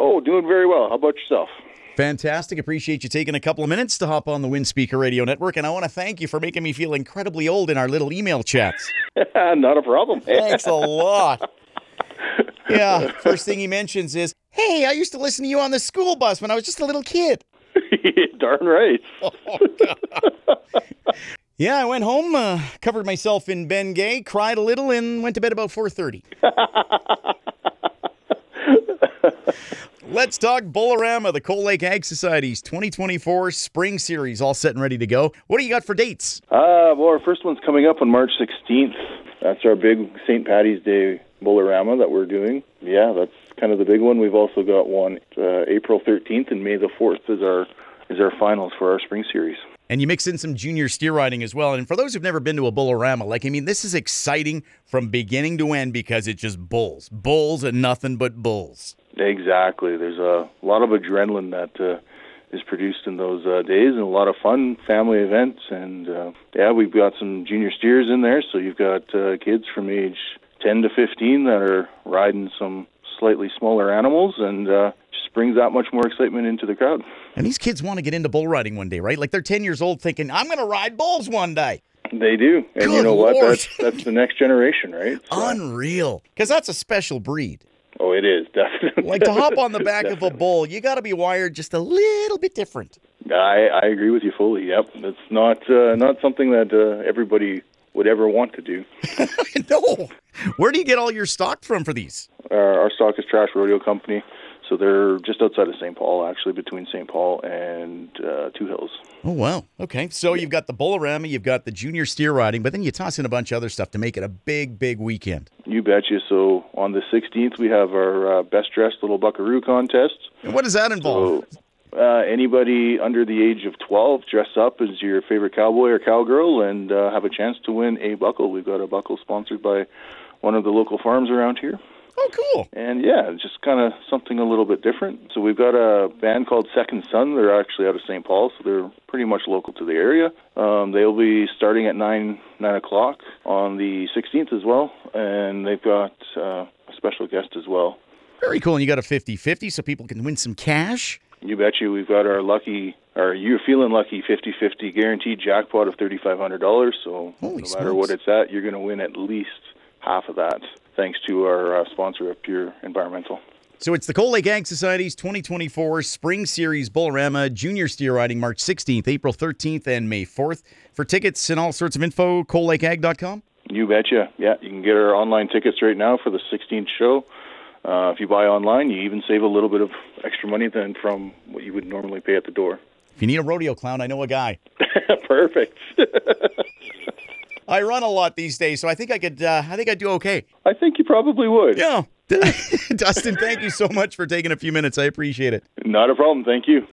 Oh, doing very well. How about yourself? Fantastic. Appreciate you taking a couple of minutes to hop on the Windspeaker Radio Network, and I want to thank you for making me feel incredibly old in our little email chats. Not a problem. Thanks a lot. Yeah, first thing he mentions is, hey, I used to listen to you on the school bus when I was just a little kid. Darn right. Oh, yeah, I went home, covered myself in Bengay, cried a little, and went to bed about 4:30. Let's talk Bolorama, the Cold Lake Ag Society's 2024 Spring Series, all set and ready to go. What do you got for dates? Well, our first one's coming up on March 16th. That's our big St. Paddy's Day Bolorama that we're doing. Yeah, that's kind of the big one. We've also got one April 13th, and May the 4th is our finals for our Spring Series. And you mix in some junior steer riding as well. And for those who've never been to a Bolorama, this is exciting from beginning to end because it's just bulls. Bulls and nothing but bulls. Exactly. There's a lot of adrenaline that is produced in those days, and a lot of fun family events. And we've got some junior steers in there. So you've got kids from age 10 to 15 that are riding some slightly smaller animals, and just brings that much more excitement into the crowd. And these kids want to get into bull riding one day, right? Like they're 10 years old thinking, I'm going to ride bulls one day. They do. And Good you know Lord. what? That's the next generation, right? So. Unreal. Because that's a special breed. Oh, it is, definitely. Like to hop on the back of a bull, you got to be wired just a little bit different. I agree with you fully, yep. It's not something that everybody would ever want to do. No. Where do you get all your stock from for these? Our stock is Trash Rodeo Company, so they're just outside of St. Paul, actually, between St. Paul and Two Hills. Oh, wow. Okay, so you've got the Bolorama, you've got the junior steer riding, but then you toss in a bunch of other stuff to make it a big, big weekend. You betcha. So on the 16th, we have our best-dressed little buckaroo contest. And what does that involve? So anybody under the age of 12 dress up as your favorite cowboy or cowgirl and have a chance to win a buckle. We've got a buckle sponsored by one of the local farms around here. Oh, cool. And yeah, just kind of something a little bit different. So we've got a band called Second Son. They're actually out of St. Paul, so they're pretty much local to the area. They'll be starting at 9 o'clock on the 16th as well, and they've got a special guest as well. Very cool. And you got a 50-50 so people can win some cash? You betcha. We've got our You're Feeling Lucky 50-50 guaranteed jackpot of $3,500. So Holy no matter what it's at, you're going to win at least half of that, thanks to our sponsor of Pure Environmental. So it's the Cold Lake Ag Society's 2024 Spring Series Bolorama Junior Steer Riding March 16th, April 13th, and May 4th. For tickets and all sorts of info, coldlakeag.com? You betcha. Yeah, you can get our online tickets right now for the 16th show. If you buy online, you even save a little bit of extra money than from what you would normally pay at the door. If you need a rodeo clown, I know a guy. Perfect. I run a lot these days, so I think I'd do okay. I think you probably would. Yeah. Dustin, thank you so much for taking a few minutes. I appreciate it. Not a problem. Thank you.